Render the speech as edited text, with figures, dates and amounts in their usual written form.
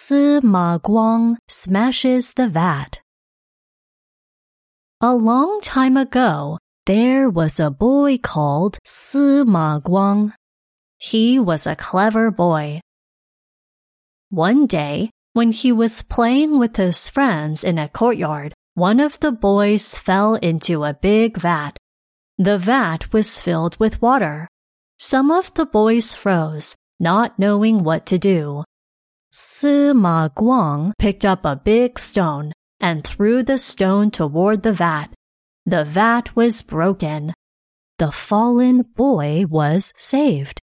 Sima Guang smashes the vat. A long time ago, there was a boy called Sima Guang. He was a clever boy. One day, when he was playing with his friends in a courtyard, one of the boys fell into a big vat. The vat was filled with water. Some of the boys froze, not knowing what to do. Sima Guang picked up a big stone and threw the stone toward the vat. The vat was broken. The fallen boy was saved.